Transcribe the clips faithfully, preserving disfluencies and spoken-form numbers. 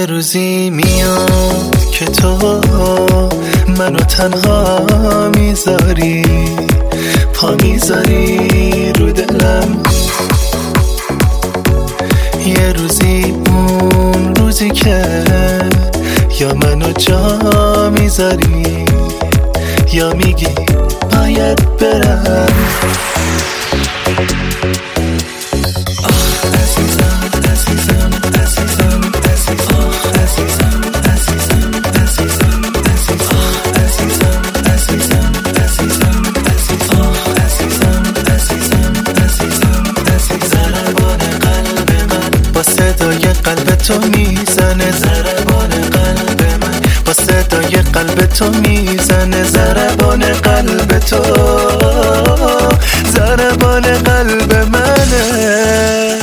یه روزی میاد که تو منو تنها میذاری، پا میذاری رو دلم. یه روزی اون روزی که یا منو جا میذاری یا میگی باید برم. قلب تو میزنه ضربان قلب من، با صدای قلب تو میزنه ضربان قلب تو، ضربان قلب منه.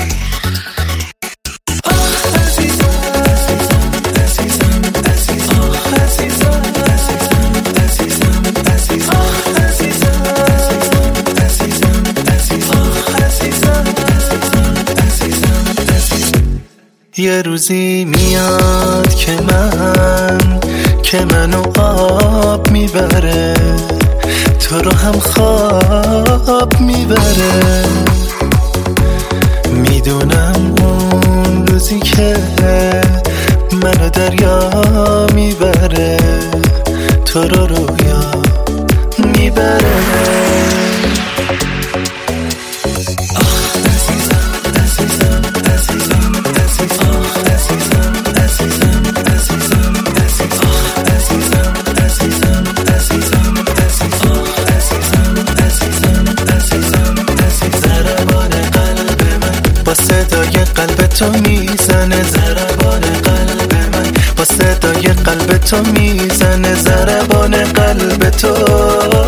یه روزی میاد که من که منو آب میبره، تو رو هم خواب میبره. میدونم اون روزی که منو دریا میبره، تو رو رویا میبره. با صدای قلب تو میزنه ضربان قلب من، با صدای قلب تو میزنه ضربان قلب تو.